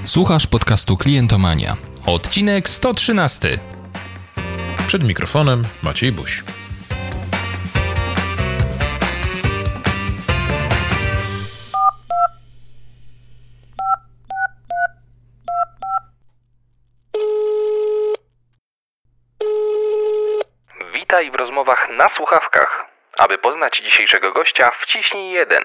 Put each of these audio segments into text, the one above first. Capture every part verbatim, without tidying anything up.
Słuchasz podcastu Klientomania. Odcinek sto trzynaście. Przed mikrofonem Maciej Buś. Witaj w rozmowach na słuchawkach. Aby poznać dzisiejszego gościa, wciśnij jeden.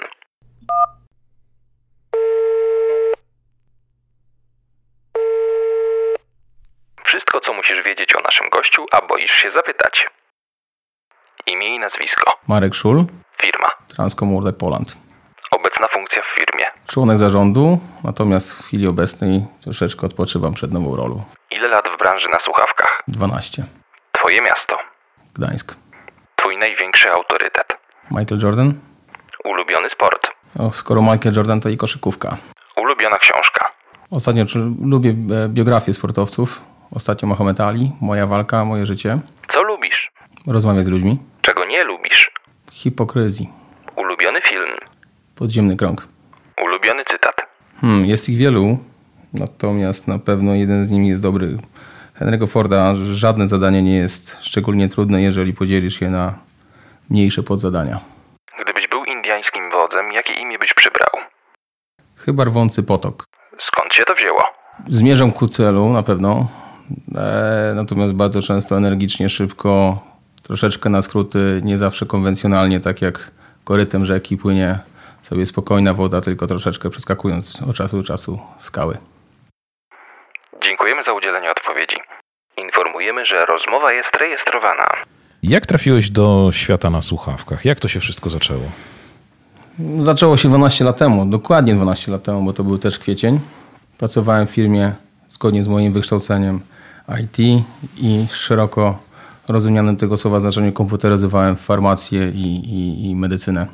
Wszystko, co musisz wiedzieć o naszym gościu, a boisz się zapytać. Imię i nazwisko. Marek Szul. Firma. Transcom Worldwide Poland. Obecna funkcja w firmie. Członek zarządu, natomiast w chwili obecnej troszeczkę odpoczywam przed nową rolą. Ile lat w branży na słuchawkach? dwanaście. Twoje miasto. Gdańsk. Twój największy autorytet. Michael Jordan. Ulubiony sport. O, skoro Michael Jordan, to i koszykówka. Ulubiona książka. Ostatnio czy, lubię biografię sportowców. Ostatnio Mohamed Ali, Moja walka, moje życie. Co lubisz? Rozmawiać z ludźmi. Czego nie lubisz? Hipokryzji. Ulubiony film. Podziemny krąg. Ulubiony cytat. Hmm, jest ich wielu, natomiast na pewno jeden z nich jest dobry. Henry'ego Forda: żadne zadanie nie jest szczególnie trudne, jeżeli podzielisz je na mniejsze podzadania. Gdybyś był indyjskim wodzem, jakie imię byś przybrał? Chyba Rwący Potok. Skąd się to wzięło? Zmierzam ku celu na pewno, e, natomiast bardzo często energicznie, szybko, troszeczkę na skróty, nie zawsze konwencjonalnie, tak jak korytem rzeki płynie sobie spokojna woda, tylko troszeczkę przeskakując od czasu do czasu skały. Dziękujemy za udzielenie odpowiedzi. Informujemy, że rozmowa jest rejestrowana. Jak trafiłeś do świata na słuchawkach? Jak to się wszystko zaczęło? Zaczęło się dwanaście lat temu, dokładnie dwanaście lat temu, bo to był też kwiecień. Pracowałem w firmie zgodnie z moim wykształceniem I T i szeroko rozumianym tego słowa znaczeniu komputeryzowałem farmację i, i, i medycynę.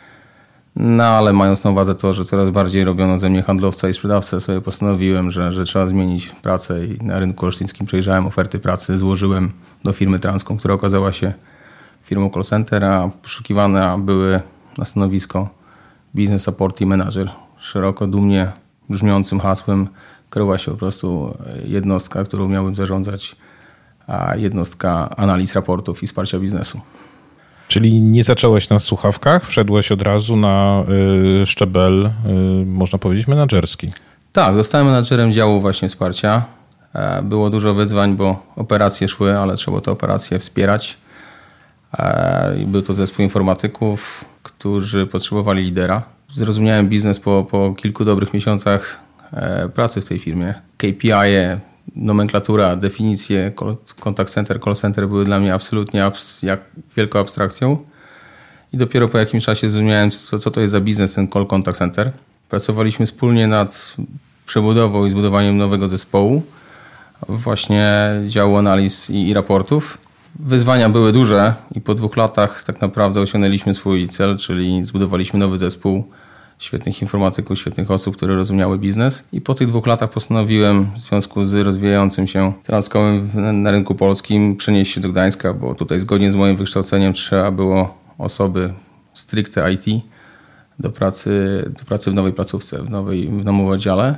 No ale mając na uwadze to, że coraz bardziej robiono ze mnie handlowca i sprzedawcę, sobie postanowiłem, że, że trzeba zmienić pracę i na rynku olsztyńskim przejrzałem oferty pracy, złożyłem do firmy Transcom, która okazała się firmą call center, a poszukiwane były na stanowisko Business Support i Manager. Szeroko, dumnie brzmiącym hasłem kryła się po prostu jednostka, którą miałem zarządzać, a jednostka analiz raportów i wsparcia biznesu. Czyli nie zacząłeś na słuchawkach, wszedłeś od razu na y, szczebel, y, można powiedzieć, menadżerski. Tak, zostałem menadżerem działu właśnie wsparcia. Było dużo wyzwań, bo operacje szły, ale trzeba te operacje wspierać. Był to zespół informatyków, którzy potrzebowali lidera. Zrozumiałem biznes po, po kilku dobrych miesiącach pracy w tej firmie. K P I, nomenklatura, definicje, contact center, call center były dla mnie absolutnie abs- jak wielką abstrakcją. I dopiero po jakimś czasie zrozumiałem, co, co to jest za biznes ten call contact center. Pracowaliśmy wspólnie nad przebudową i zbudowaniem nowego zespołu, właśnie działu analiz i, i raportów. Wyzwania były duże i po dwóch latach tak naprawdę osiągnęliśmy swój cel, czyli zbudowaliśmy nowy zespół świetnych informatyków, świetnych osób, które rozumiały biznes. I po tych dwóch latach postanowiłem w związku z rozwijającym się Transcomem na rynku polskim przenieść się do Gdańska, bo tutaj zgodnie z moim wykształceniem trzeba było osoby stricte I T do pracy, do pracy w nowej placówce, w, nowej, w nowym oddziale.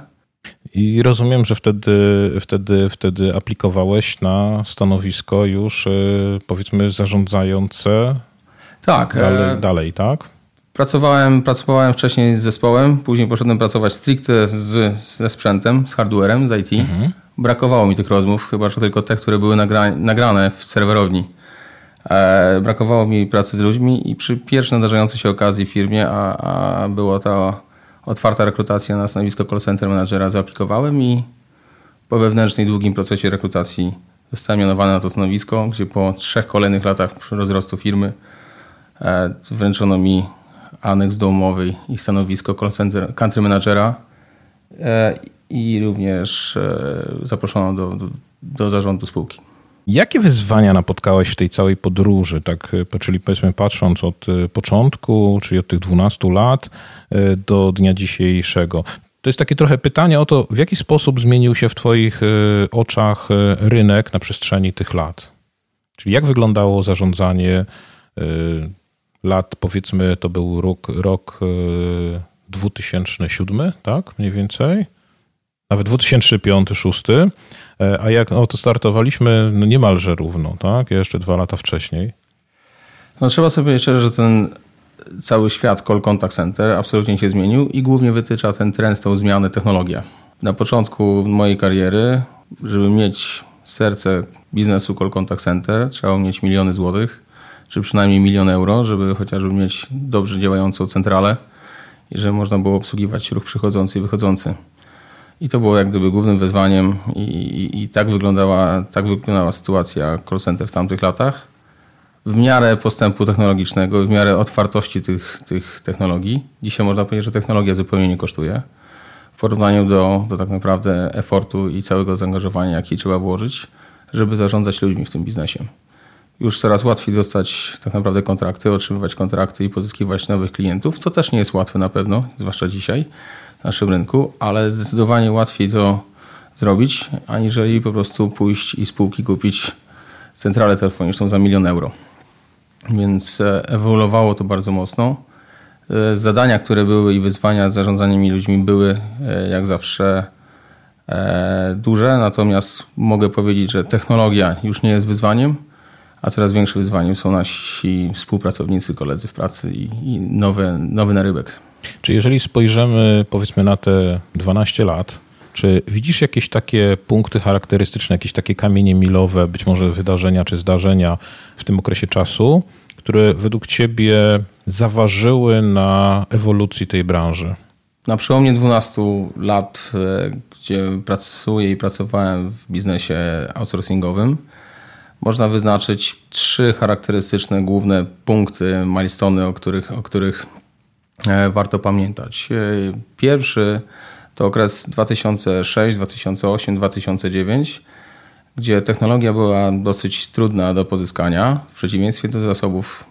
I rozumiem, że wtedy, wtedy, wtedy aplikowałeś na stanowisko już powiedzmy zarządzające tak, dalej, dalej, tak? Pracowałem, pracowałem wcześniej z zespołem, później poszedłem pracować stricte z, ze sprzętem, z hardwarem, z I T. Mhm. Brakowało mi tych rozmów, chyba że tylko te, które były nagra- nagrane w serwerowni. E, brakowało mi pracy z ludźmi i przy pierwszej nadarzającej się okazji w firmie, a, a była ta otwarta rekrutacja na stanowisko call center managera, zaaplikowałem i po wewnętrznej, długim procesie rekrutacji zostałem mianowany na to stanowisko, gdzie po trzech kolejnych latach rozrostu firmy e, wręczono mi aneks do umowy i stanowisko call center, country managera e, i również e, zaproszono do, do, do zarządu spółki. Jakie wyzwania napotkałeś w tej całej podróży, tak, czyli powiedzmy patrząc od początku, czyli od tych dwunastu lat do dnia dzisiejszego? To jest takie trochę pytanie o to, w jaki sposób zmienił się w twoich oczach rynek na przestrzeni tych lat? Czyli jak wyglądało zarządzanie lat, powiedzmy to był rok, rok dwa tysiące siódmy, tak, mniej więcej? nawet dwa tysiące piąty, dwa tysiące szósty, a jak o to startowaliśmy, no niemalże równo, tak? Jeszcze dwa lata wcześniej. No trzeba sobie powiedzieć szczerze, że ten cały świat call contact center absolutnie się zmienił i głównie wytycza ten trend, tą zmianę technologia. Na początku mojej kariery, żeby mieć serce biznesu call contact center, trzeba mieć miliony złotych, czy przynajmniej milion euro, żeby chociażby mieć dobrze działającą centralę i żeby można było obsługiwać ruch przychodzący i wychodzący. I to było jak gdyby głównym wyzwaniem i, i, i tak wyglądała, tak wyglądała sytuacja call center w tamtych latach. W miarę postępu technologicznego, w miarę otwartości tych, tych technologii. Dzisiaj można powiedzieć, że technologia zupełnie nie kosztuje w porównaniu do, do tak naprawdę efortu i całego zaangażowania, jakie trzeba włożyć, żeby zarządzać ludźmi w tym biznesie. Już coraz łatwiej dostać tak naprawdę kontrakty, otrzymywać kontrakty i pozyskiwać nowych klientów, co też nie jest łatwe na pewno, zwłaszcza dzisiaj w naszym rynku, ale zdecydowanie łatwiej to zrobić, aniżeli po prostu pójść i spółki kupić centralę telefoniczną za milion euro. Więc ewoluowało to bardzo mocno. Zadania, które były i wyzwania z zarządzaniem ludźmi były jak zawsze duże, natomiast mogę powiedzieć, że technologia już nie jest wyzwaniem, a coraz większym wyzwaniem są nasi współpracownicy, koledzy w pracy i, i nowy, nowy narybek. Czy jeżeli spojrzymy powiedzmy na te dwanaście lat, czy widzisz jakieś takie punkty charakterystyczne, jakieś takie kamienie milowe, być może wydarzenia czy zdarzenia w tym okresie czasu, które według ciebie zaważyły na ewolucji tej branży? Na przełomie dwunastu lat, gdzie pracuję i pracowałem w biznesie outsourcingowym, można wyznaczyć trzy charakterystyczne główne punkty, milestone, o których, o których warto pamiętać. Pierwszy to okres dwa tysiące szósty, dwa tysiące ósmy, dwa tysiące dziewiąty, gdzie technologia była dosyć trudna do pozyskania, w przeciwieństwie do zasobów,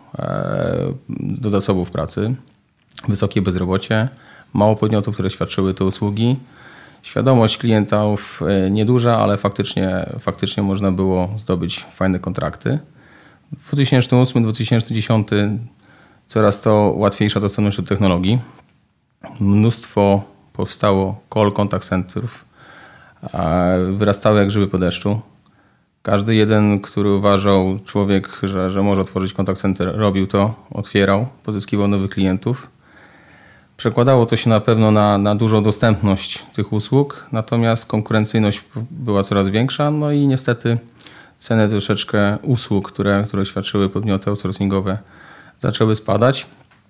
do zasobów pracy. Wysokie bezrobocie, mało podmiotów, które świadczyły te usługi. Świadomość klientów nieduża, ale faktycznie, faktycznie można było zdobyć fajne kontrakty. W dwa tysiące ósmy, dwa tysiące dziesiąty coraz to łatwiejsza dostępność do technologii. Mnóstwo powstało call contact centrów, wyrastały jak grzyby po deszczu. Każdy jeden, który uważał, człowiek, że, że może otworzyć contact center, robił to, otwierał, pozyskiwał nowych klientów. Przekładało to się na pewno na, na dużą dostępność tych usług, natomiast konkurencyjność była coraz większa, no i niestety ceny troszeczkę usług, które, które świadczyły podmioty outsourcingowe, zaczęły spadać,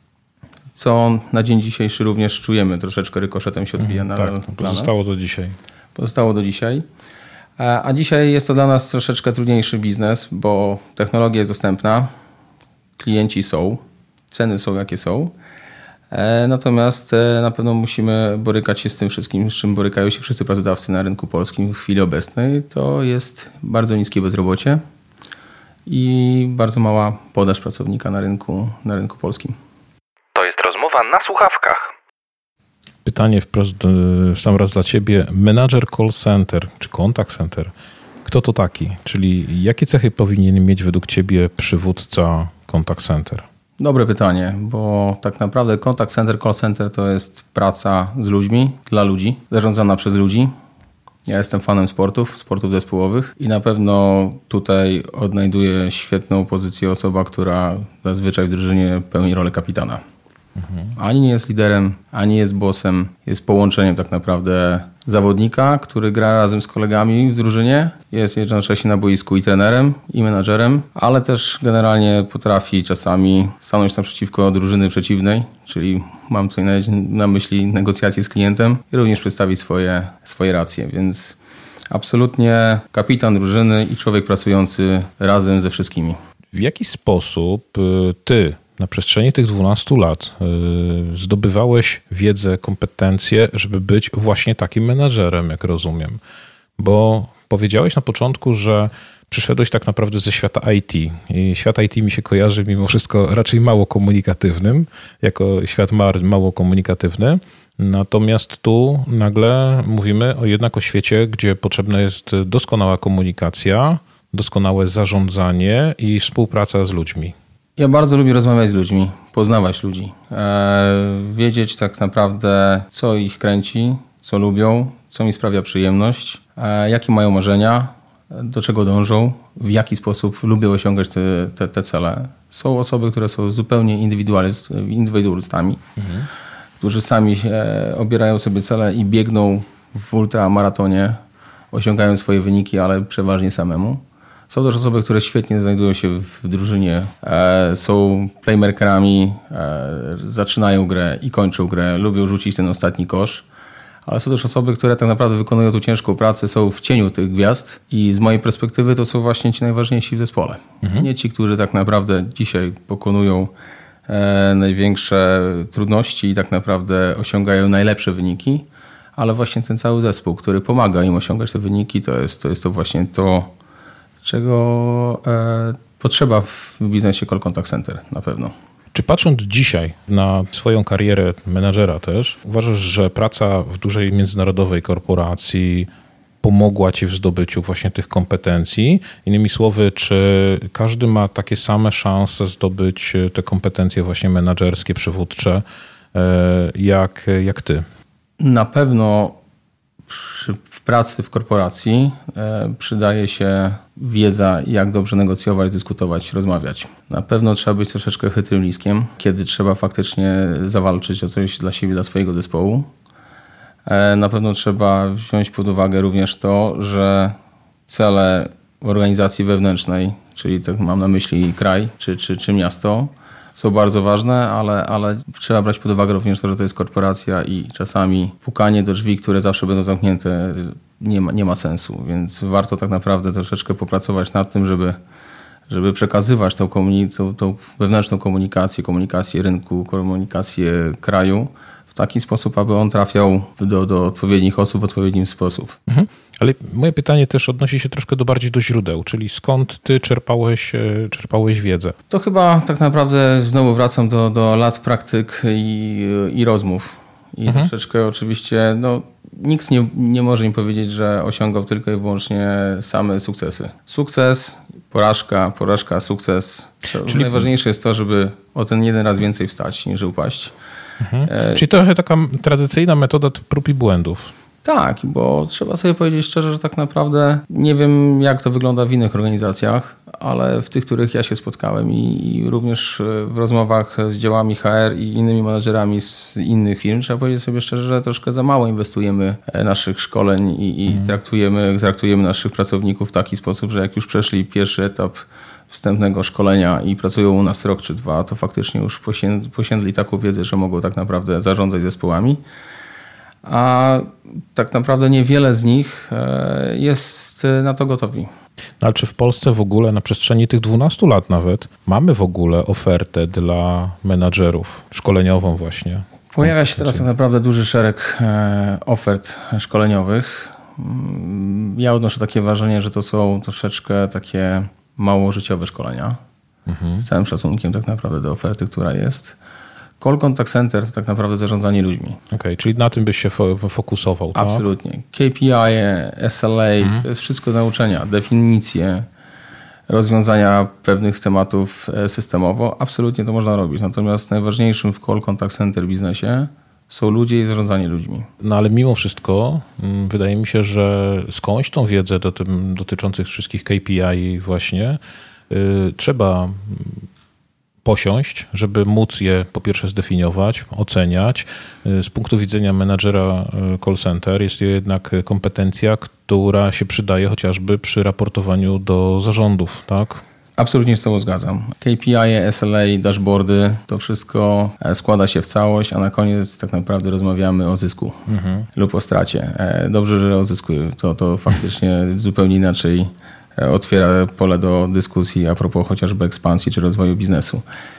co na dzień dzisiejszy również czujemy, troszeczkę rykoszetem się odbija na, tak, dla pozostało nas. do dzisiaj. Pozostało do dzisiaj. A, a dzisiaj jest to dla nas troszeczkę trudniejszy biznes, bo technologia jest dostępna, klienci są, ceny są jakie są. Natomiast na pewno musimy borykać się z tym wszystkim, z czym borykają się wszyscy pracodawcy na rynku polskim w chwili obecnej. To jest bardzo niskie bezrobocie i bardzo mała podaż pracownika na rynku, na rynku polskim. To jest rozmowa na słuchawkach. Pytanie wprost w sam raz dla ciebie. Menadżer call center czy contact center, kto to taki? Czyli jakie cechy powinien mieć według ciebie przywódca contact center? Dobre pytanie, bo tak naprawdę contact center, call center to jest praca z ludźmi, dla ludzi, zarządzana przez ludzi. Ja jestem fanem sportów, sportów zespołowych i na pewno tutaj odnajduje świetną pozycję osoba, która zazwyczaj w drużynie pełni rolę kapitana. Mhm. Ani nie jest liderem, ani jest bossem, jest połączeniem tak naprawdę zawodnika, który gra razem z kolegami w drużynie, jest jednocześnie na boisku i trenerem, i menadżerem, ale też generalnie potrafi czasami stanąć naprzeciwko drużyny przeciwnej, czyli mam tutaj na, na myśli negocjacje z klientem i również przedstawić swoje, swoje racje, więc absolutnie kapitan drużyny i człowiek pracujący razem ze wszystkimi. W jaki sposób ty na przestrzeni tych dwunastu lat yy, zdobywałeś wiedzę, kompetencje, żeby być właśnie takim menadżerem, jak rozumiem? Bo powiedziałeś na początku, że przyszedłeś tak naprawdę ze świata I T. I świat I T mi się kojarzy mimo wszystko raczej mało komunikatywnym, jako świat mało komunikatywny. Natomiast tu nagle mówimy o jednak o świecie, gdzie potrzebna jest doskonała komunikacja, doskonałe zarządzanie i współpraca z ludźmi. Ja bardzo lubię rozmawiać z ludźmi, poznawać ludzi, e, wiedzieć tak naprawdę, co ich kręci, co lubią, co mi sprawia przyjemność, jakie mają marzenia, do czego dążą, w jaki sposób lubią osiągać te, te, te cele. Są osoby, które są zupełnie indywidualistami, mhm. którzy sami obierają sobie cele i biegną w ultramaratonie, osiągają swoje wyniki, ale przeważnie samemu. Są też osoby, które świetnie znajdują się w drużynie, e, są playmakerami, e, zaczynają grę i kończą grę, lubią rzucić ten ostatni kosz. Ale są też osoby, które tak naprawdę wykonują tu ciężką pracę, są w cieniu tych gwiazd i z mojej perspektywy to są właśnie ci najważniejsi w zespole. Mhm. Nie ci, którzy tak naprawdę dzisiaj pokonują e, największe trudności i tak naprawdę osiągają najlepsze wyniki, ale właśnie ten cały zespół, który pomaga im osiągać te wyniki, to jest to, jest to właśnie to, czego e, potrzeba w biznesie Call Contact Center na pewno. Czy patrząc dzisiaj na swoją karierę menadżera też, uważasz, że praca w dużej międzynarodowej korporacji pomogła ci w zdobyciu właśnie tych kompetencji? Innymi słowy, czy każdy ma takie same szanse zdobyć te kompetencje właśnie menadżerskie, przywódcze jak, jak ty? Na pewno przy, w pracy w korporacji e, przydaje się wiedza, jak dobrze negocjować, dyskutować, rozmawiać. Na pewno trzeba być troszeczkę chytrym liskiem, kiedy trzeba faktycznie zawalczyć o coś dla siebie, dla swojego zespołu. E, na pewno trzeba wziąć pod uwagę również to, że cele organizacji wewnętrznej, czyli tak mam na myśli kraj czy, czy, czy miasto, są bardzo ważne, ale, ale trzeba brać pod uwagę również to, że to jest korporacja i czasami pukanie do drzwi, które zawsze będą zamknięte, nie ma, nie ma sensu. Więc warto tak naprawdę troszeczkę popracować nad tym, żeby, żeby przekazywać tą, komunik- tą, tą wewnętrzną komunikację, komunikację rynku, komunikację kraju w taki sposób, aby on trafiał do, do odpowiednich osób w odpowiedni sposób. Mhm. Ale moje pytanie też odnosi się troszkę do bardziej do źródeł, czyli skąd ty czerpałeś, czerpałeś wiedzę? To chyba tak naprawdę znowu wracam do, do lat praktyk i, i rozmów. I mhm. troszeczkę oczywiście, no, nikt nie, nie może mi powiedzieć, że osiągał tylko i wyłącznie same sukcesy. Sukces, porażka, porażka, sukces. Czyli najważniejsze jest to, żeby o ten jeden raz więcej wstać, niż upaść. Mhm. E... Czyli trochę taka tradycyjna metoda prób i błędów. Tak, bo trzeba sobie powiedzieć szczerze, że tak naprawdę nie wiem, jak to wygląda w innych organizacjach, ale w tych, których ja się spotkałem i, i również w rozmowach z działami H R i innymi menadżerami z innych firm, trzeba powiedzieć sobie szczerze, że troszkę za mało inwestujemy naszych szkoleń i, i mhm. traktujemy, traktujemy naszych pracowników w taki sposób, że jak już przeszli pierwszy etap wstępnego szkolenia i pracują u nas rok czy dwa, to faktycznie już posiędli taką wiedzę, że mogą tak naprawdę zarządzać zespołami. A tak naprawdę niewiele z nich jest na to gotowi. Ale czy w Polsce w ogóle na przestrzeni tych dwunastu lat nawet mamy w ogóle ofertę dla menadżerów szkoleniową właśnie? Pojawia się teraz tak naprawdę duży szereg ofert szkoleniowych. Ja odnoszę takie wrażenie, że to są troszeczkę takie mało życiowe szkolenia. Mhm. Z całym szacunkiem tak naprawdę do oferty, która jest. Call Contact Center to tak naprawdę zarządzanie ludźmi. Okej, okay, czyli na tym byś się fokusował, tak? Absolutnie. K P I, S L A, mhm. to jest wszystko nauczenia, definicje, rozwiązania pewnych tematów systemowo. Absolutnie to można robić. Natomiast najważniejszym w Call Contact Center biznesie są ludzie i zarządzanie ludźmi. No ale mimo wszystko wydaje mi się, że skądś tą wiedzę do tym, dotyczących wszystkich K P I właśnie yy, trzeba posiąść, żeby móc je po pierwsze zdefiniować, oceniać. Z punktu widzenia menadżera call center jest to jednak kompetencja, która się przydaje chociażby przy raportowaniu do zarządów, tak? Absolutnie z tobą zgadzam. K P I, S L A, dashboardy, to wszystko składa się w całość, a na koniec tak naprawdę rozmawiamy o zysku mhm. lub o stracie. Dobrze, że o zysku. To, to faktycznie zupełnie inaczej otwiera pole do dyskusji a propos chociażby ekspansji czy rozwoju biznesu.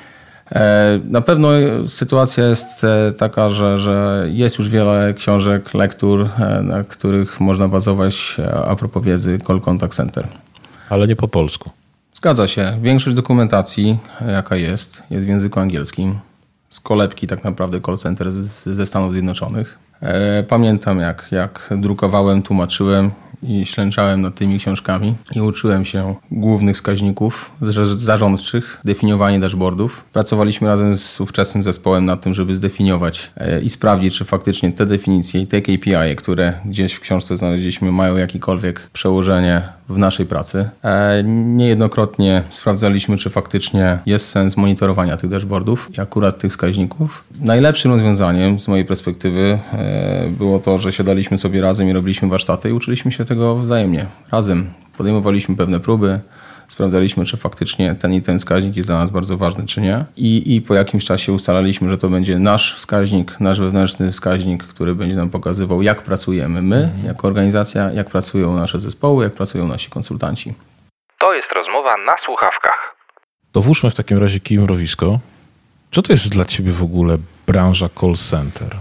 Na pewno sytuacja jest taka, że, że jest już wiele książek, lektur, na których można bazować a propos wiedzy Call Contact Center. Ale nie po polsku. Zgadza się. Większość dokumentacji, jaka jest, jest w języku angielskim. Z kolebki tak naprawdę call center z, ze Stanów Zjednoczonych. Pamiętam jak, jak drukowałem, tłumaczyłem i ślęczałem nad tymi książkami i uczyłem się głównych wskaźników zarządczych, definiowanie dashboardów. Pracowaliśmy razem z ówczesnym zespołem nad tym, żeby zdefiniować i sprawdzić, czy faktycznie te definicje i te K P I, które gdzieś w książce znaleźliśmy, mają jakiekolwiek przełożenie w naszej pracy. Niejednokrotnie sprawdzaliśmy, czy faktycznie jest sens monitorowania tych dashboardów i akurat tych wskaźników. Najlepszym rozwiązaniem z mojej perspektywy było to, że siadaliśmy sobie razem i robiliśmy warsztaty i uczyliśmy się tego wzajemnie. Razem podejmowaliśmy pewne próby, sprawdzaliśmy, czy faktycznie ten i ten wskaźnik jest dla nas bardzo ważny, czy nie. I, i po jakimś czasie ustalaliśmy, że to będzie nasz wskaźnik, nasz wewnętrzny wskaźnik, który będzie nam pokazywał, jak pracujemy my, mhm. jako organizacja, jak pracują nasze zespoły, jak pracują nasi konsultanci. To jest rozmowa na słuchawkach. Dowóżmy w takim razie kij mrowisko. Co to jest dla ciebie w ogóle branża call center?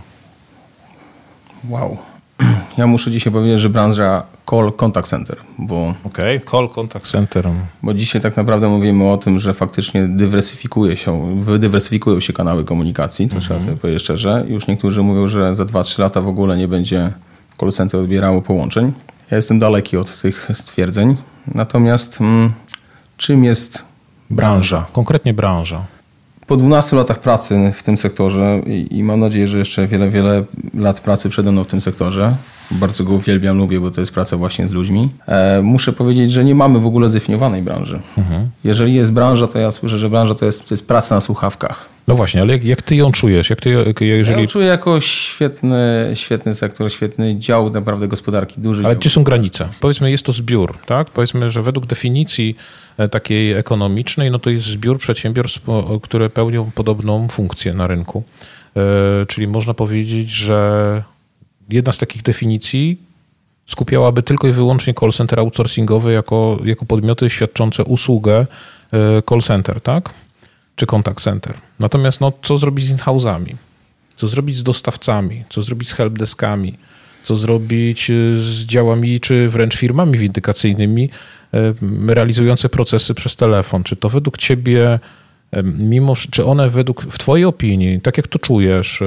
Wow. Ja muszę dzisiaj powiedzieć, że branża call contact center, bo... Okej, okay. Call contact center. Bo dzisiaj tak naprawdę mówimy o tym, że faktycznie dywersyfikuje się, wydywersyfikują się kanały komunikacji, to mm-hmm. trzeba sobie powiedzieć szczerze. Już niektórzy mówią, że za dwa trzy lata w ogóle nie będzie call center odbierało połączeń. Ja jestem daleki od tych stwierdzeń. Natomiast mm, czym jest branża? Konkretnie branża. Po dwunastu latach pracy w tym sektorze i, i mam nadzieję, że jeszcze wiele, wiele lat pracy przede mną w tym sektorze, bardzo go uwielbiam, lubię, bo to jest praca właśnie z ludźmi, e, muszę powiedzieć, że nie mamy w ogóle zdefiniowanej branży. Mhm. Jeżeli jest branża, to ja słyszę, że branża to jest, to jest praca na słuchawkach. No właśnie, ale jak, jak ty ją czujesz? Jak ty, jeżeli... Ja ją czuję jako świetny, świetny sektor, świetny dział naprawdę gospodarki. Duży ale dział. Gdzie są granice? Powiedzmy, jest to zbiór, tak? Powiedzmy, że według definicji takiej ekonomicznej, no to jest zbiór przedsiębiorstw, które pełnią podobną funkcję na rynku. Czyli można powiedzieć, że jedna z takich definicji skupiałaby tylko i wyłącznie call center outsourcingowe jako, jako podmioty świadczące usługę call center, tak? Czy contact center. Natomiast no, co zrobić z in-house'ami? Co zrobić z dostawcami? Co zrobić z helpdeskami? Co zrobić z działami, czy wręcz firmami windykacyjnymi realizujące procesy przez telefon? Czy to według ciebie, mimo, czy one według, w twojej opinii, tak jak to czujesz,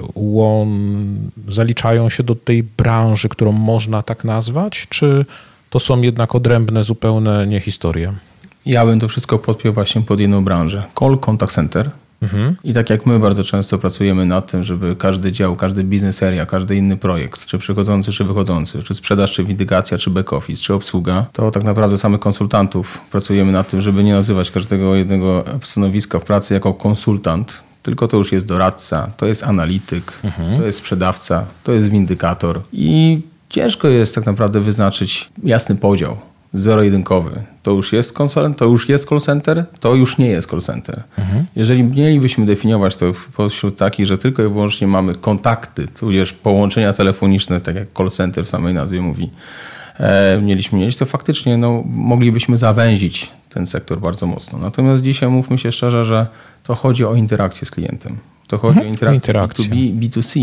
on, zaliczają się do tej branży, którą można tak nazwać? Czy to są jednak odrębne zupełnie nie historie? Ja bym to wszystko podpiął właśnie pod jedną branżę. Call Contact Center. Mhm. I tak jak my bardzo często pracujemy nad tym, żeby każdy dział, każdy biznes area, każdy inny projekt, czy przychodzący, czy wychodzący, czy sprzedaż, czy windykacja, czy back office, czy obsługa, to tak naprawdę samych konsultantów pracujemy nad tym, żeby nie nazywać każdego jednego stanowiska w pracy jako konsultant, tylko to już jest doradca, to jest analityk, mhm. to jest sprzedawca, to jest windykator i ciężko jest tak naprawdę wyznaczyć jasny podział. Zero-jedynkowy. To już jest call, to już jest call center, to już nie jest call center. Mhm. Jeżeli mielibyśmy definiować to pośród takich, że tylko i wyłącznie mamy kontakty, tudzież połączenia telefoniczne, tak jak call center w samej nazwie mówi, e, mieliśmy mieć, to faktycznie no, moglibyśmy zawęzić ten sektor bardzo mocno. Natomiast dzisiaj mówmy się szczerze, że to chodzi o interakcję z klientem. To chodzi mhm. o interakcję, interakcję. B dwa B, B dwa C.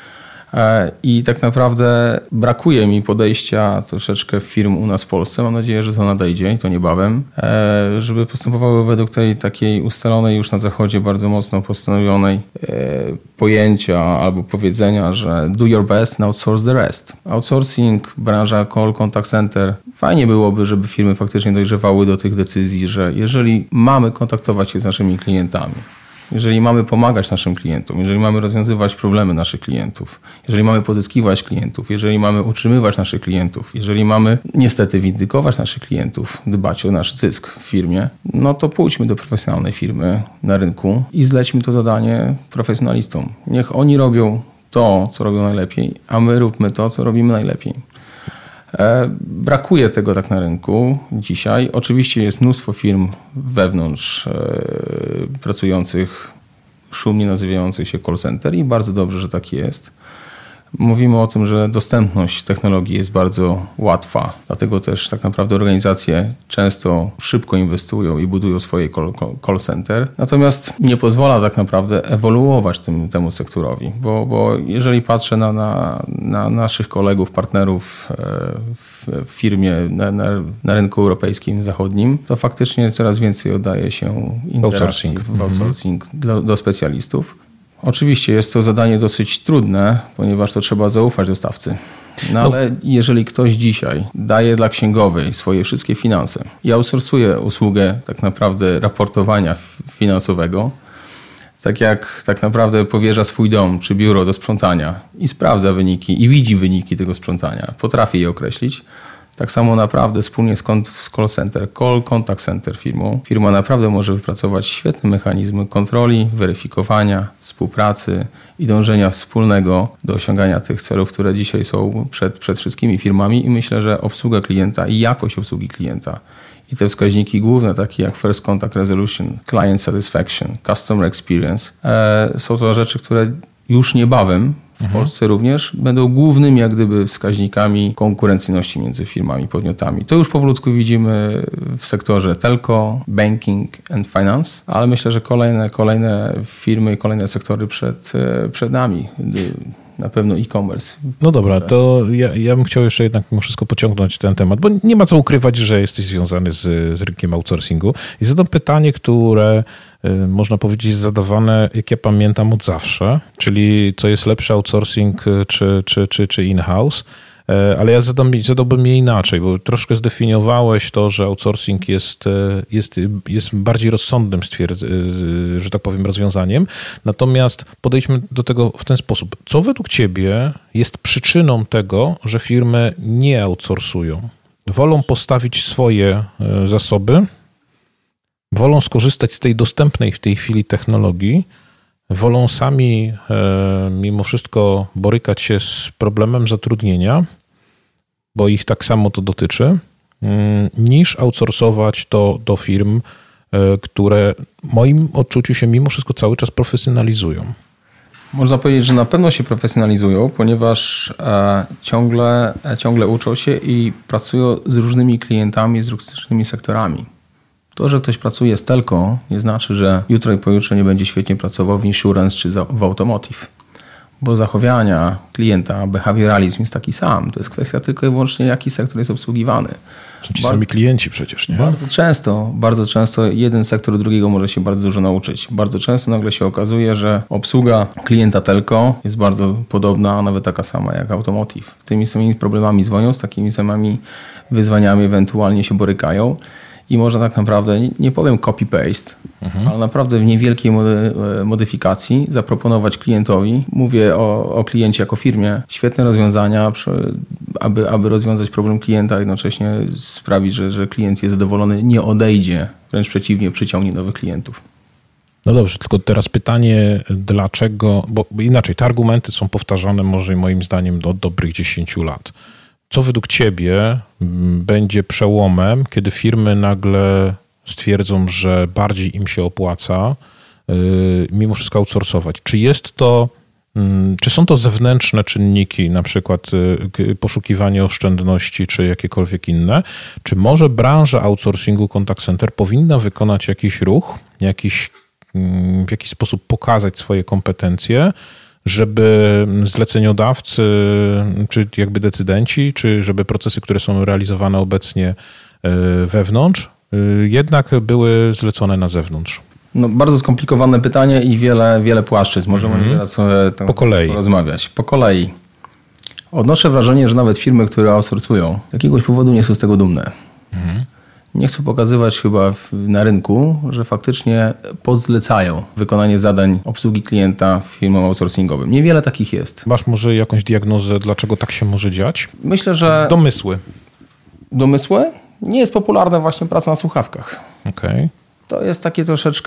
I tak naprawdę brakuje mi podejścia troszeczkę firm u nas w Polsce, mam nadzieję, że to nadejdzie i to niebawem, żeby postępowały według tej takiej ustalonej już na zachodzie bardzo mocno postanowionej pojęcia albo powiedzenia, że do your best and outsource the rest. Outsourcing, branża call contact center, fajnie byłoby, żeby firmy faktycznie dojrzewały do tych decyzji, że jeżeli mamy kontaktować się z naszymi klientami, jeżeli mamy pomagać naszym klientom, jeżeli mamy rozwiązywać problemy naszych klientów, jeżeli mamy pozyskiwać klientów, jeżeli mamy utrzymywać naszych klientów, jeżeli mamy niestety windykować naszych klientów, dbać o nasz zysk w firmie, no to pójdźmy do profesjonalnej firmy na rynku i zlećmy to zadanie profesjonalistom. Niech oni robią to, co robią najlepiej, a my róbmy to, co robimy najlepiej. Brakuje tego tak na rynku dzisiaj. Oczywiście jest mnóstwo firm wewnątrz pracujących, szumnie nazywających się call center i bardzo dobrze, że tak jest. Mówimy o tym, że dostępność technologii jest bardzo łatwa, dlatego też tak naprawdę organizacje często szybko inwestują i budują swoje call, call center, natomiast nie pozwala tak naprawdę ewoluować tym, temu sektorowi, bo, bo jeżeli patrzę na, na, na naszych kolegów, partnerów w firmie na, na, na rynku europejskim, zachodnim, to faktycznie coraz więcej oddaje się interakcji w outsourcing mm-hmm. do, do specjalistów. Oczywiście jest to zadanie dosyć trudne, ponieważ to trzeba zaufać dostawcy. No ale no. jeżeli ktoś dzisiaj daje dla księgowej swoje wszystkie finanse i outsourcuje usługę tak naprawdę raportowania finansowego, tak jak tak naprawdę powierza swój dom czy biuro do sprzątania i sprawdza wyniki i widzi wyniki tego sprzątania, potrafi je określić, tak samo naprawdę wspólnie z call center, call contact center firmą, firma naprawdę może wypracować świetne mechanizmy kontroli, weryfikowania, współpracy i dążenia wspólnego do osiągania tych celów, które dzisiaj są przed, przed wszystkimi firmami i myślę, że obsługa klienta i jakość obsługi klienta i te wskaźniki główne, takie jak First Contact Resolution, Client Satisfaction, Customer Experience, e, są to rzeczy, które już niebawem w mhm. Polsce również będą głównymi jak gdyby wskaźnikami konkurencyjności między firmami, podmiotami. To już powolutku widzimy w sektorze telco, banking and finance, ale myślę, że kolejne, kolejne firmy i kolejne sektory przed, przed nami. Na pewno e-commerce. No dobra, to ja, ja bym chciał jeszcze jednak mimo wszystko pociągnąć ten temat, bo nie ma co ukrywać, że jesteś związany z, z rynkiem outsourcingu. I zadam pytanie, które y, można powiedzieć jest zadawane, jak ja pamiętam, od zawsze, czyli co jest lepszy outsourcing czy, czy, czy, czy in-house. Ale ja zadam, zadałbym je inaczej, bo troszkę zdefiniowałeś to, że outsourcing jest, jest, jest bardziej rozsądnym, stwierdz, że tak powiem, rozwiązaniem. Natomiast podejdźmy do tego w ten sposób. Co według ciebie jest przyczyną tego, że firmy nie outsourcują? Wolą postawić swoje zasoby, wolą skorzystać z tej dostępnej w tej chwili technologii, wolą sami e, mimo wszystko borykać się z problemem zatrudnienia, bo ich tak samo to dotyczy, mm, niż outsourcować to do firm, e, które w moim odczuciu się mimo wszystko cały czas profesjonalizują. Można powiedzieć, że na pewno się profesjonalizują, ponieważ e, ciągle, e, ciągle uczą się i pracują z różnymi klientami, z różnymi sektorami. To, że ktoś pracuje z telco, nie znaczy, że jutro i pojutrze nie będzie świetnie pracował w insurance czy w automotive. Bo zachowania klienta, behawioralizm jest taki sam. To jest kwestia tylko i wyłącznie, jaki sektor jest obsługiwany. Są ci bardzo, sami klienci przecież, nie? Bardzo często, bardzo często jeden sektor drugiego może się bardzo dużo nauczyć. Bardzo często nagle się okazuje, że obsługa klienta telco jest bardzo podobna, a nawet taka sama jak automotive. Tymi samymi problemami dzwonią, z takimi samymi wyzwaniami ewentualnie się borykają. I można tak naprawdę, nie powiem copy-paste, mhm. ale naprawdę w niewielkiej modyfikacji zaproponować klientowi, mówię o, o kliencie jako firmie, świetne rozwiązania, aby, aby rozwiązać problem klienta, jednocześnie sprawić, że, że klient jest zadowolony, nie odejdzie, wręcz przeciwnie, przyciągnie nowych klientów. No dobrze, tylko teraz pytanie, dlaczego, bo inaczej, te argumenty są powtarzane może moim zdaniem od dobrych dziesięciu lat. Co według ciebie będzie przełomem, kiedy firmy nagle stwierdzą, że bardziej im się opłaca yy, mimo wszystko outsourcować? Czy jest to, yy, czy są to zewnętrzne czynniki, na przykład yy, poszukiwanie oszczędności, czy jakiekolwiek inne? Czy może branża outsourcingu contact center powinna wykonać jakiś ruch, jakiś, yy, w jakiś sposób pokazać swoje kompetencje, żeby zleceniodawcy, czy jakby decydenci, czy żeby procesy, które są realizowane obecnie wewnątrz, jednak były zlecone na zewnątrz? No, bardzo skomplikowane pytanie i wiele, wiele płaszczyzn. Możemy mm. teraz tam po kolei porozmawiać. Po kolei. Odnoszę wrażenie, że nawet firmy, które outsourcują, z jakiegoś powodu nie są z tego dumne. Mm. Nie chcą pokazywać chyba w, na rynku, że faktycznie podzlecają wykonanie zadań obsługi klienta firmom outsourcingowym. Niewiele takich jest. Masz może jakąś diagnozę, dlaczego tak się może dziać? Myślę, że... Domysły. Domysły? Nie jest popularna właśnie praca na słuchawkach. Okej. Okay. To jest takie troszeczkę...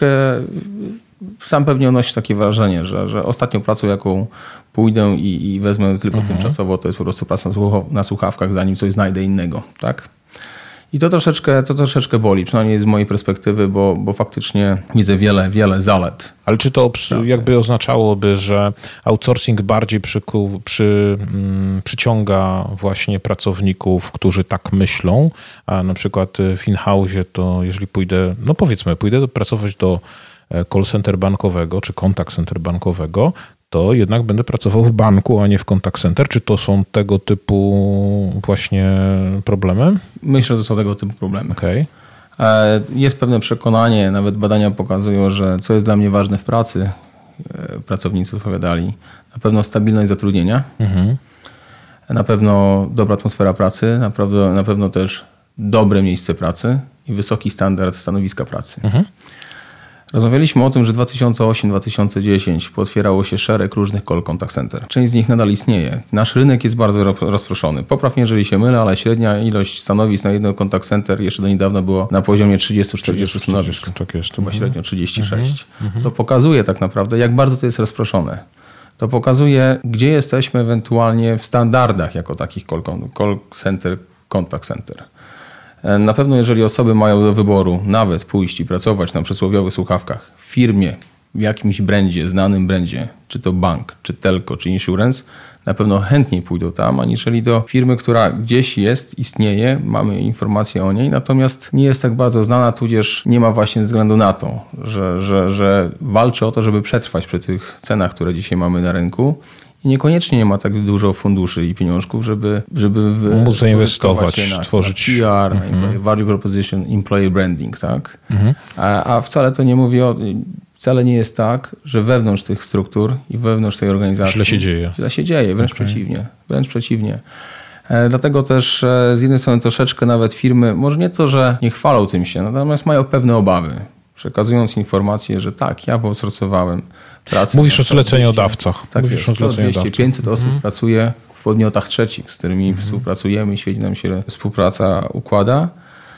Sam pewnie odnosi takie wrażenie, że, że ostatnią pracą, jaką pójdę i, i wezmę tylko mhm. tymczasowo, to jest po prostu praca na słuchawkach, zanim coś znajdę innego, tak? I to troszeczkę, to troszeczkę boli, przynajmniej z mojej perspektywy, bo, bo faktycznie widzę wiele, wiele zalet. Ale czy to jakby oznaczałoby, że outsourcing bardziej przyku, przy, mm, przyciąga właśnie pracowników, którzy tak myślą, a na przykład w in-house'ie to jeżeli pójdę, no powiedzmy, pójdę pracować do call center bankowego czy contact center bankowego, to jednak będę pracował w banku, a nie w contact center. Czy to są tego typu właśnie problemy? Myślę, że to są tego typu problemy. Okay. Jest pewne przekonanie, nawet badania pokazują, że co jest dla mnie ważne w pracy, pracownicy odpowiadali, na pewno stabilność zatrudnienia, mhm. Na pewno dobra atmosfera pracy, na pewno, na pewno też dobre miejsce pracy i wysoki standard stanowiska pracy. Mhm. Rozmawialiśmy o tym, że dwa tysiące ósmy do dwa tysiące dziesiątego pootwierało się szereg różnych call contact center. Część z nich nadal istnieje. Nasz rynek jest bardzo rozproszony. Popraw mnie, jeżeli się mylę, ale średnia ilość stanowisk na jedno contact center jeszcze do niedawna było na poziomie trzydzieści czterdzieści stanowisk. Tak jest. Chyba średnio trzydzieści sześć. Mhm. To pokazuje tak naprawdę, jak bardzo to jest rozproszone. To pokazuje, gdzie jesteśmy ewentualnie w standardach jako takich call, call center, contact center. Na pewno jeżeli osoby mają do wyboru nawet pójść i pracować na przysłowiowych słuchawkach w firmie, w jakimś brandzie, znanym brandzie, czy to bank, czy telco, czy insurance, na pewno chętniej pójdą tam, aniżeli do firmy, która gdzieś jest, istnieje, mamy informacje o niej, natomiast nie jest tak bardzo znana, tudzież nie ma właśnie względu na to, że, że, że walczy o to, żeby przetrwać przy tych cenach, które dzisiaj mamy na rynku. I niekoniecznie nie ma tak dużo funduszy i pieniążków, żeby, żeby móc zainwestować, na, tworzyć na P R, mm-hmm. na employee value proposition, employee branding, tak? Mm-hmm. A, a wcale to nie mówię o, wcale nie jest tak, że wewnątrz tych struktur i wewnątrz tej organizacji źle się dzieje. Źle się dzieje, wręcz okay. przeciwnie. Wręcz przeciwnie. E, dlatego też e, z jednej strony troszeczkę nawet firmy, może nie to, że nie chwalą tym się, natomiast mają pewne obawy, przekazując informację, że tak, ja wyoutsourcowałem pracę. Mówisz o zleceniodawcach. Tak, Mówisz jest, sto, dwieście, pięćset osób mhm. pracuje w podmiotach trzecich, z którymi mhm. współpracujemy i świetnie nam się współpraca układa.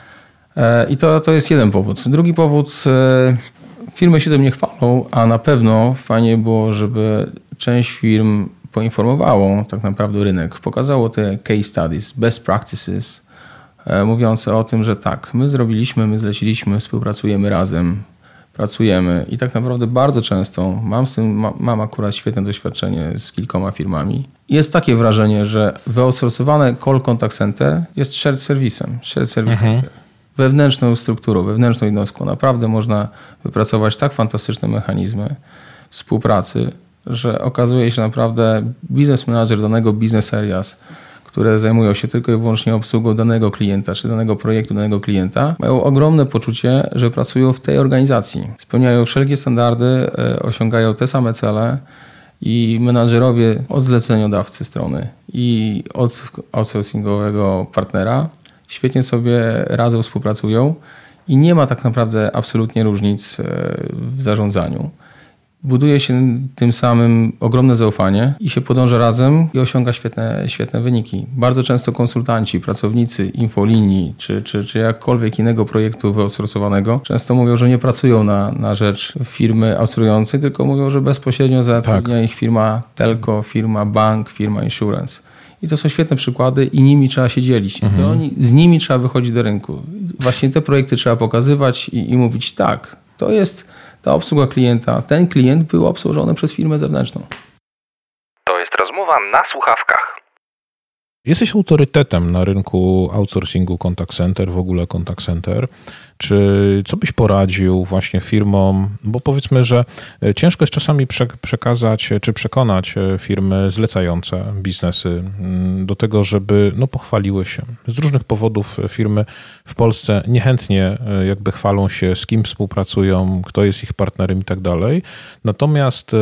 E, I to, to jest jeden powód. Drugi powód, e, firmy się tym nie chwalą, a na pewno fajnie było, żeby część firm poinformowało tak naprawdę rynek, pokazało te case studies, best practices, e, mówiące o tym, że tak, my zrobiliśmy, my zleciliśmy, współpracujemy razem, pracujemy i tak naprawdę bardzo często mam z tym, ma, mam akurat świetne doświadczenie z kilkoma firmami. Jest takie wrażenie, że wyoutsourcowane call contact center jest shared serwisem, shared service mhm. center. Wewnętrzną strukturą, wewnętrzną jednostką naprawdę można wypracować tak fantastyczne mechanizmy współpracy, że okazuje się naprawdę business manager danego business areas, które zajmują się tylko i wyłącznie obsługą danego klienta, czy danego projektu, danego klienta, mają ogromne poczucie, że pracują w tej organizacji. Spełniają wszelkie standardy, osiągają te same cele i menadżerowie od zleceniodawcy strony i od outsourcingowego partnera świetnie sobie razem współpracują i nie ma tak naprawdę absolutnie różnic w zarządzaniu. Buduje się tym samym ogromne zaufanie i się podąża razem i osiąga świetne, świetne wyniki. Bardzo często konsultanci, pracownicy infolinii czy, czy, czy jakkolwiek innego projektu wyoutsourcowanego często mówią, że nie pracują na, na rzecz firmy outsourcującej, tylko mówią, że bezpośrednio zatrudnia tak. ich firma telco, firma bank, firma insurance. I to są świetne przykłady i nimi trzeba się dzielić. Mhm. To oni, z nimi trzeba wychodzić do rynku. Właśnie te projekty trzeba pokazywać i, i mówić tak, to jest ta obsługa klienta, ten klient był obsłużony przez firmę zewnętrzną. To jest rozmowa na słuchawkach. Jesteś autorytetem na rynku outsourcingu contact center, w ogóle contact center. Czy co byś poradził właśnie firmom, bo powiedzmy, że ciężko jest czasami przekazać czy przekonać firmy zlecające biznesy do tego, żeby no, pochwaliły się. Z różnych powodów firmy w Polsce niechętnie jakby chwalą się, z kim współpracują, kto jest ich partnerem i tak dalej. Natomiast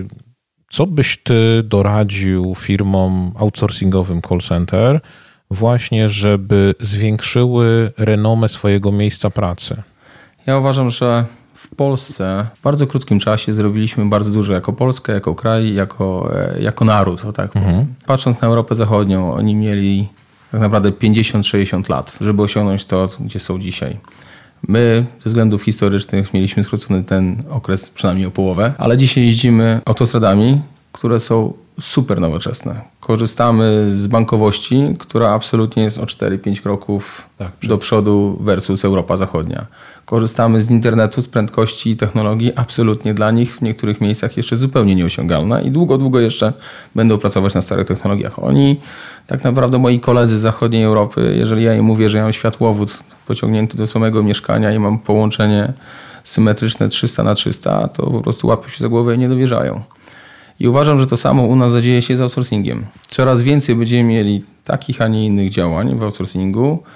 co byś ty doradził firmom outsourcingowym call center właśnie, żeby zwiększyły renomę swojego miejsca pracy? Ja uważam, że w Polsce w bardzo krótkim czasie zrobiliśmy bardzo dużo jako Polska, jako kraj, jako, jako naród. O tak mhm. Patrząc na Europę Zachodnią, oni mieli tak naprawdę pięćdziesiąt sześćdziesiąt lat, żeby osiągnąć to, gdzie są dzisiaj. My ze względów historycznych mieliśmy skrócony ten okres przynajmniej o połowę, ale dzisiaj jeździmy autostradami, które są super nowoczesne. Korzystamy z bankowości, która absolutnie jest o cztery pięć kroków tak, do przodu versus Europa Zachodnia. Korzystamy z internetu, z prędkości i technologii absolutnie dla nich w niektórych miejscach jeszcze zupełnie nieosiągalna i długo, długo jeszcze będą pracować na starych technologiach. Oni, tak naprawdę moi koledzy z zachodniej Europy, jeżeli ja im mówię, że ja mam światłowód pociągnięty do samego mieszkania i mam połączenie symetryczne trzysta na trzysta, to po prostu łapią się za głowę i nie dowierzają. I uważam, że to samo u nas zadzieje się z outsourcingiem. Coraz więcej będziemy mieli takich, a nie innych działań w outsourcingu, w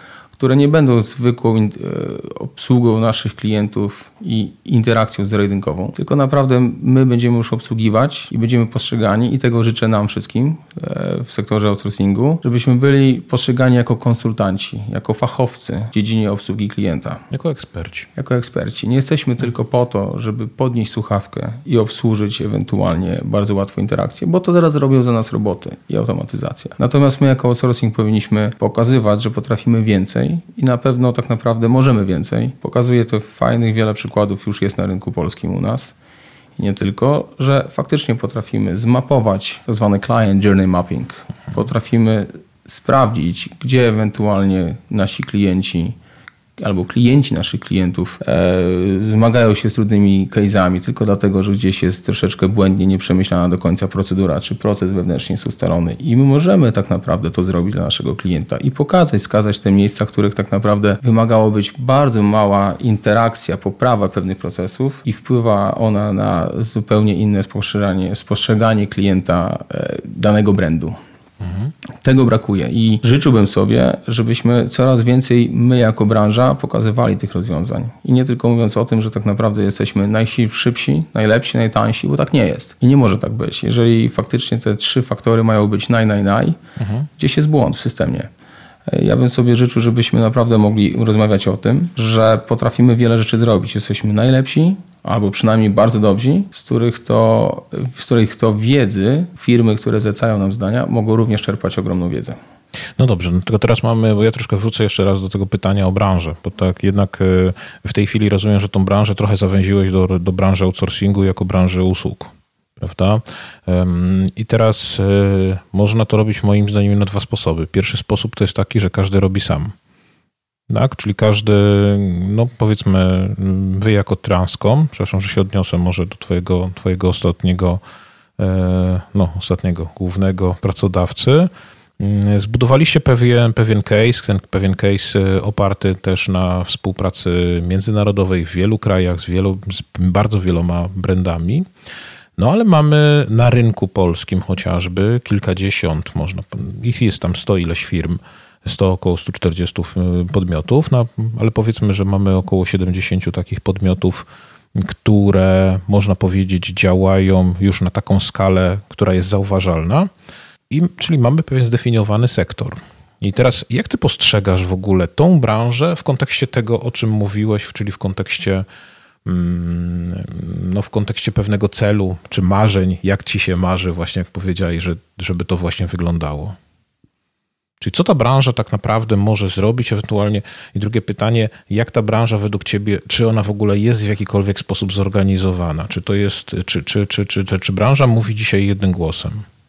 które nie będą zwykłą in, e, obsługą naszych klientów i interakcją zerojedynkową, tylko naprawdę my będziemy już obsługiwać i będziemy postrzegani, i tego życzę nam wszystkim e, w sektorze outsourcingu, żebyśmy byli postrzegani jako konsultanci, jako fachowcy w dziedzinie obsługi klienta. Jako eksperci. Jako eksperci. Nie jesteśmy tylko po to, żeby podnieść słuchawkę i obsłużyć ewentualnie bardzo łatwą interakcję, bo to zaraz robią za nas roboty i automatyzacja. Natomiast my jako outsourcing powinniśmy pokazywać, że potrafimy więcej i na pewno tak naprawdę możemy więcej. Pokazuje to fajnych wiele przykładów już jest na rynku polskim u nas. I nie tylko, że faktycznie potrafimy zmapować tak zwany client journey mapping. Potrafimy sprawdzić, gdzie ewentualnie nasi klienci albo klienci naszych klientów e, zmagają się z trudnymi case'ami tylko dlatego, że gdzieś jest troszeczkę błędnie nieprzemyślana do końca procedura, czy proces wewnętrznie jest ustalony. I my możemy tak naprawdę to zrobić dla naszego klienta i pokazać, wskazać te miejsca, w których tak naprawdę wymagało być bardzo mała interakcja, poprawa pewnych procesów i wpływa ona na zupełnie inne spostrzeganie, spostrzeganie klienta e, danego brandu. Mhm. Tego brakuje i życzyłbym sobie, żebyśmy coraz więcej my jako branża pokazywali tych rozwiązań. I nie tylko mówiąc o tym, że tak naprawdę jesteśmy najszybsi, najlepsi, najtańsi, bo tak nie jest. I nie może tak być. Jeżeli faktycznie te trzy faktory mają być naj, naj, naj, mhm. gdzieś jest błąd w systemie. Ja bym sobie życzył, żebyśmy naprawdę mogli rozmawiać o tym, że potrafimy wiele rzeczy zrobić. Jesteśmy najlepsi, albo przynajmniej bardzo dobrzy, z których to, z których to wiedzy firmy, które zlecają nam zadania, mogą również czerpać ogromną wiedzę. No dobrze, no tylko teraz mamy, bo ja troszkę wrócę jeszcze raz do tego pytania o branżę, bo tak jednak w tej chwili rozumiem, że tą branżę trochę zawęziłeś do, do branży outsourcingu jako branży usług, prawda? I teraz można to robić moim zdaniem na dwa sposoby. Pierwszy sposób to jest taki, że każdy robi sam. Tak, czyli każdy, no powiedzmy, wy jako Transcom, przepraszam, że się odniosę może do twojego, twojego ostatniego, no ostatniego głównego pracodawcy, zbudowaliście pewien, pewien case, ten pewien case oparty też na współpracy międzynarodowej w wielu krajach, z, wielu, z bardzo wieloma brandami. No ale mamy na rynku polskim chociażby kilkadziesiąt, można, ich jest tam sto ileś firm, sto, około sto czterdzieści podmiotów, no, ale powiedzmy, że mamy około siedemdziesiąt takich podmiotów, które można powiedzieć działają już na taką skalę, która jest zauważalna, i, czyli mamy pewien zdefiniowany sektor. I teraz jak ty postrzegasz w ogóle tą branżę w kontekście tego, o czym mówiłeś, czyli w kontekście no w kontekście pewnego celu czy marzeń, jak ci się marzy, właśnie jak powiedziałeś, że, żeby to właśnie wyglądało? Czyli co ta branża tak naprawdę może zrobić ewentualnie? I drugie pytanie, jak ta branża według ciebie, czy ona w ogóle jest w jakikolwiek sposób zorganizowana? Czy to jest, czy, czy, czy, czy, czy, czy branża mówi dzisiaj jednym głosem?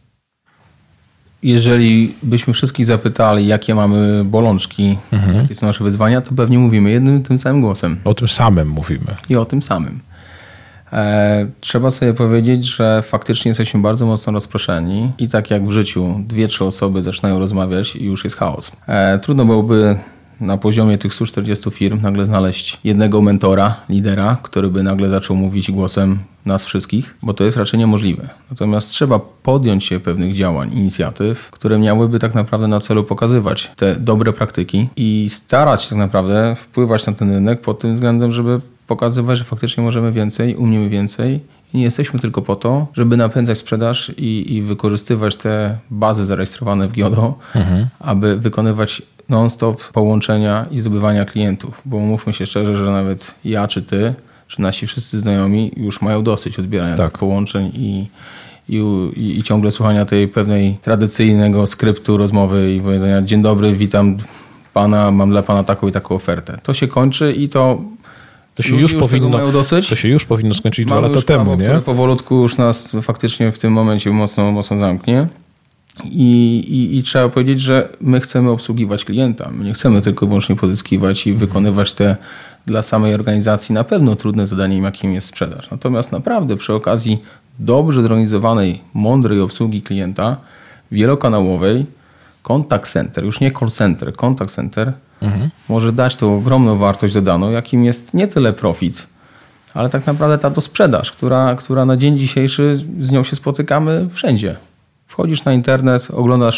Jeżeli byśmy wszystkich zapytali, jakie mamy bolączki, mhm. jakie są nasze wyzwania, to pewnie mówimy jednym tym samym głosem. O tym samym mówimy. I o tym samym. E, trzeba sobie powiedzieć, że faktycznie jesteśmy bardzo mocno rozproszeni i tak jak w życiu dwie, trzy osoby zaczynają rozmawiać i już jest chaos. E, trudno byłoby na poziomie tych stu czterdziestu firm nagle znaleźć jednego mentora, lidera, który by nagle zaczął mówić głosem nas wszystkich, bo to jest raczej niemożliwe. Natomiast trzeba podjąć się pewnych działań, inicjatyw, które miałyby tak naprawdę na celu pokazywać te dobre praktyki i starać się tak naprawdę wpływać na ten rynek pod tym względem, żeby pokazywać, że faktycznie możemy więcej, umiemy więcej i nie jesteśmy tylko po to, żeby napędzać sprzedaż i, i wykorzystywać te bazy zarejestrowane w GIODO, mhm. aby wykonywać non-stop połączenia i zdobywania klientów. Bo mówmy się szczerze, że nawet ja czy ty, czy nasi wszyscy znajomi już mają dosyć odbierania tak. tych połączeń i, i, i, i ciągle słuchania tej pewnej tradycyjnego skryptu rozmowy i powiedzenia: dzień dobry, witam pana, mam dla pana taką i taką ofertę. To się kończy i to To się, już już powinno, mają dosyć. to się już powinno skończyć Mamy dwa lata prawo, temu, nie? Które powolutku już nas faktycznie w tym momencie mocno, mocno zamknie. I, i, I trzeba powiedzieć, że my chcemy obsługiwać klienta. My nie chcemy tylko i wyłącznie pozyskiwać i wykonywać te dla samej organizacji na pewno trudne zadanie, jakim jest sprzedaż. Natomiast naprawdę przy okazji dobrze zorganizowanej, mądrej obsługi klienta, wielokanałowej, contact center, już nie call center, contact center, mhm. może dać tą ogromną wartość dodaną, jakim jest nie tyle profit, ale tak naprawdę ta dosprzedaż, która, która na dzień dzisiejszy z nią się spotykamy wszędzie. Wchodzisz na internet, oglądasz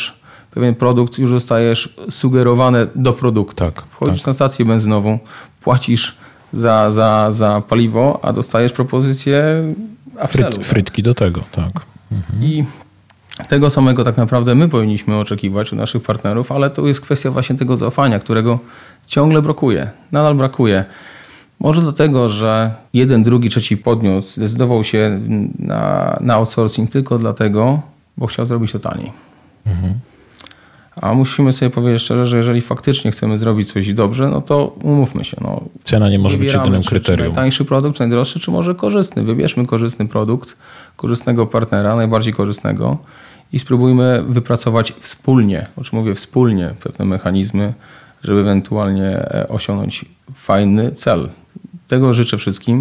pewien produkt, już dostajesz sugerowane do produktu. Tak, Wchodzisz tak. na stację benzynową, płacisz za, za, za paliwo, a dostajesz propozycję upsellu. Fryt, frytki do tego, tak. Mhm. I tego samego tak naprawdę my powinniśmy oczekiwać od naszych partnerów, ale to jest kwestia właśnie tego zaufania, którego ciągle brakuje, nadal brakuje. Może dlatego, że jeden, drugi, trzeci podmiot zdecydował się na, na outsourcing tylko dlatego, bo chciał zrobić to taniej. Mhm. A musimy sobie powiedzieć szczerze, że jeżeli faktycznie chcemy zrobić coś dobrze, no to umówmy się. No, cena nie może być jedynym czy, kryterium. Czy najtańszy produkt, czy najdroższy, czy może korzystny. Wybierzmy korzystny produkt, korzystnego partnera, najbardziej korzystnego i spróbujmy wypracować wspólnie, o czym mówię wspólnie, pewne mechanizmy, żeby ewentualnie osiągnąć fajny cel. Tego życzę wszystkim.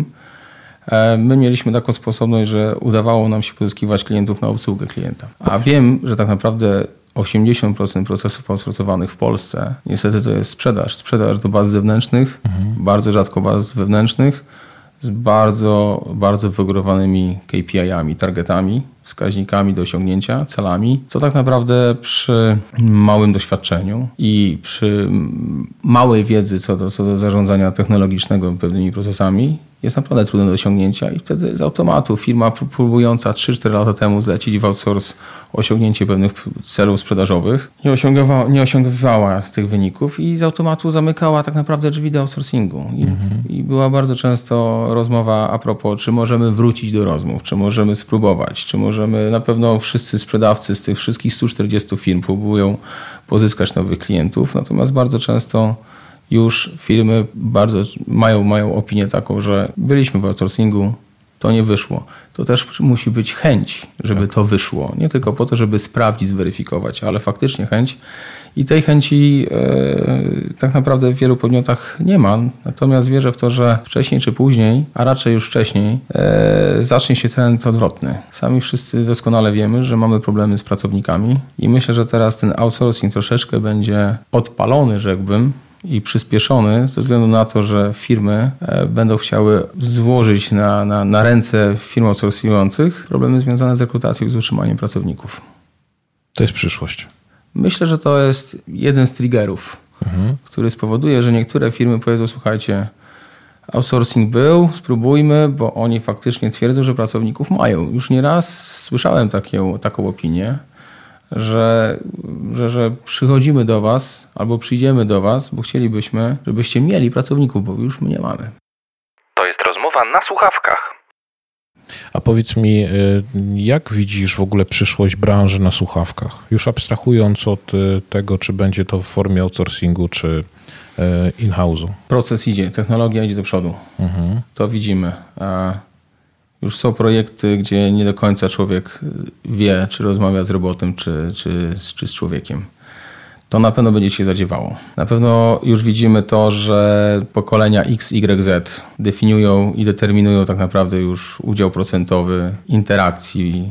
My mieliśmy taką sposobność, że udawało nam się pozyskiwać klientów na obsługę klienta. A wiem, że tak naprawdę osiemdziesiąt procent procesów outsourcowanych w Polsce niestety to jest sprzedaż. Sprzedaż do baz zewnętrznych, mhm. bardzo rzadko baz wewnętrznych, z bardzo, bardzo wygórowanymi K P I-ami, targetami, wskaźnikami do osiągnięcia, celami, co tak naprawdę przy małym doświadczeniu i przy małej wiedzy co do, co do zarządzania technologicznego pewnymi procesami jest naprawdę trudne do osiągnięcia i wtedy z automatu firma próbująca trzy cztery lata temu zlecić w outsource osiągnięcie pewnych celów sprzedażowych nie osiągała, nie osiągywała tych wyników i z automatu zamykała tak naprawdę drzwi do outsourcingu. I, mhm. i była bardzo często rozmowa a propos, czy możemy wrócić do rozmów, czy możemy spróbować, czy możemy, na pewno wszyscy sprzedawcy z tych wszystkich stu czterdziestu firm próbują pozyskać nowych klientów, natomiast bardzo często już firmy bardzo mają, mają opinię taką, że byliśmy w outsourcingu, to nie wyszło. To też musi być chęć, żeby tak. to wyszło. Nie tylko po to, żeby sprawdzić, zweryfikować, ale faktycznie chęć. I tej chęci e, tak naprawdę w wielu podmiotach nie ma. Natomiast wierzę w to, że wcześniej czy później, a raczej już wcześniej, e, zacznie się trend odwrotny. Sami wszyscy doskonale wiemy, że mamy problemy z pracownikami i myślę, że teraz ten outsourcing troszeczkę będzie odpalony, rzekłbym, i przyspieszony ze względu na to, że firmy będą chciały złożyć na, na, na ręce firm outsourcujących problemy związane z rekrutacją i z utrzymaniem pracowników. To jest przyszłość. Myślę, że to jest jeden z triggerów, mhm. który spowoduje, że niektóre firmy powiedzą, słuchajcie, outsourcing był, spróbujmy, bo oni faktycznie twierdzą, że pracowników mają. Już nieraz słyszałem takie, taką opinię, Że, że, że przychodzimy do was albo przyjdziemy do was, bo chcielibyśmy, żebyście mieli pracowników, bo już my nie mamy. To jest rozmowa na słuchawkach. A powiedz mi, jak widzisz w ogóle przyszłość branży na słuchawkach? Już abstrahując od tego, czy będzie to w formie outsourcingu, czy in-house'u. Proces idzie, technologia idzie do przodu. Mhm. To widzimy. A już są projekty, gdzie nie do końca człowiek wie, czy rozmawia z robotem, czy, czy, czy z człowiekiem. To na pewno będzie się zadziewało. Na pewno już widzimy to, że pokolenia X, Y, Z definiują i determinują tak naprawdę już udział procentowy interakcji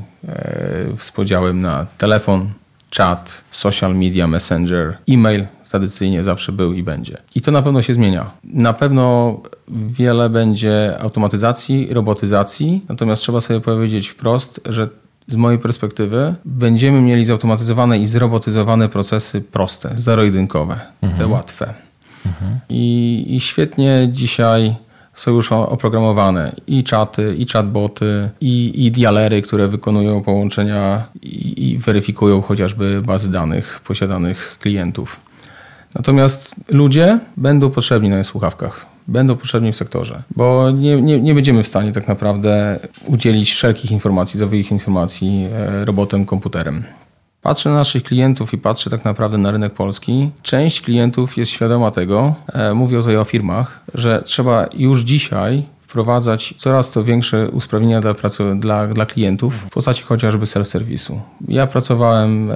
z podziałem na telefon, czat, social media, messenger, e-mail. Tradycyjnie zawsze był i będzie. I to na pewno się zmienia. Na pewno wiele będzie automatyzacji, robotyzacji, natomiast trzeba sobie powiedzieć wprost, że z mojej perspektywy będziemy mieli zautomatyzowane i zrobotyzowane procesy proste, zero-jedynkowe, mhm. te łatwe. Mhm. I, I świetnie dzisiaj są już oprogramowane i czaty, i chatboty, i, i dialery, które wykonują połączenia i, i weryfikują chociażby bazy danych posiadanych klientów. Natomiast ludzie będą potrzebni na słuchawkach, będą potrzebni w sektorze, bo nie, nie, nie będziemy w stanie tak naprawdę udzielić wszelkich informacji, zawoich informacji robotem, komputerem. Patrzę na naszych klientów i patrzę tak naprawdę na rynek polski. Część klientów jest świadoma tego, mówię tutaj o firmach, że trzeba już dzisiaj wprowadzać coraz to większe usprawnienia dla, pracy, dla, dla klientów w postaci chociażby self-serwisu. Ja pracowałem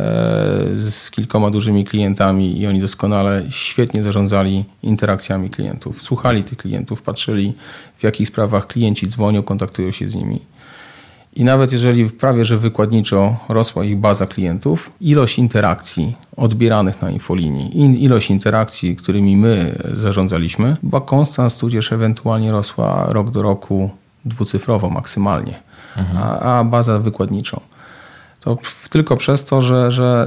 z kilkoma dużymi klientami i oni doskonale, świetnie zarządzali interakcjami klientów. Słuchali tych klientów, patrzyli, w jakich sprawach klienci dzwonią, kontaktują się z nimi. I nawet jeżeli prawie że wykładniczo rosła ich baza klientów, ilość interakcji odbieranych na infolinii, ilość interakcji, którymi my zarządzaliśmy, była konstant, tudzież ewentualnie rosła rok do roku dwucyfrowo maksymalnie, mhm. a, a baza wykładniczą. To tylko przez to, że, że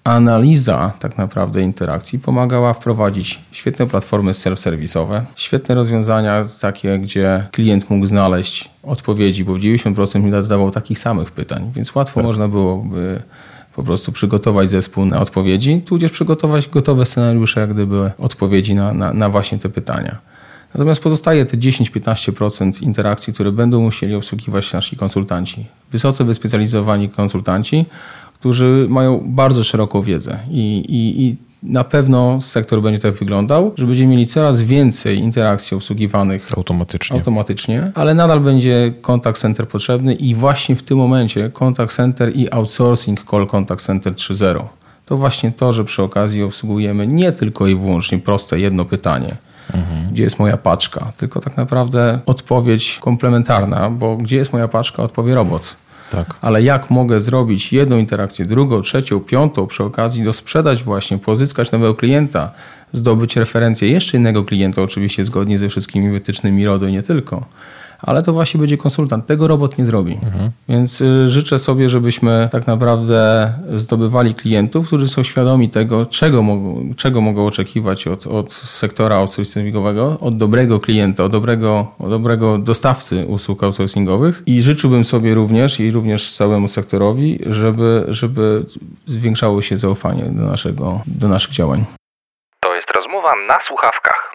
analiza tak naprawdę interakcji pomagała wprowadzić świetne platformy self-serwisowe, świetne rozwiązania takie, gdzie klient mógł znaleźć odpowiedzi, bo dziewięćdziesiąt procent mi zadawał takich samych pytań, więc łatwo tak. można byłoby po prostu przygotować zespół na odpowiedzi, tudzież przygotować gotowe scenariusze, jak gdyby odpowiedzi na, na, na właśnie te pytania. Natomiast pozostaje te dziesięć do piętnastu procent interakcji, które będą musieli obsługiwać nasi konsultanci. Wysoce wyspecjalizowani konsultanci, którzy mają bardzo szeroką wiedzę i, i, i na pewno sektor będzie tak wyglądał, że będziemy mieli coraz więcej interakcji obsługiwanych automatycznie. automatycznie, ale nadal będzie contact center potrzebny i właśnie w tym momencie contact center i outsourcing call contact center trzy zero. To właśnie to, że przy okazji obsługujemy nie tylko i wyłącznie proste jedno pytanie, mhm. gdzie jest moja paczka, tylko tak naprawdę odpowiedź komplementarna, bo gdzie jest moja paczka, odpowie robot. Tak. Ale jak mogę zrobić jedną interakcję, drugą, trzecią, piątą, przy okazji dosprzedać właśnie, pozyskać nowego klienta, zdobyć referencję jeszcze innego klienta, oczywiście zgodnie ze wszystkimi wytycznymi RODO i nie tylko. Ale to właśnie będzie konsultant. Tego robot nie zrobi. Mhm. Więc y, życzę sobie, żebyśmy tak naprawdę zdobywali klientów, którzy są świadomi tego, czego mogą, czego mogą oczekiwać od, od sektora outsourcingowego, od dobrego klienta, od dobrego, od dobrego dostawcy usług outsourcingowych. I życzyłbym sobie również i również całemu sektorowi, żeby, żeby zwiększało się zaufanie do, naszego, do naszych działań. To jest rozmowa na słuchawkach.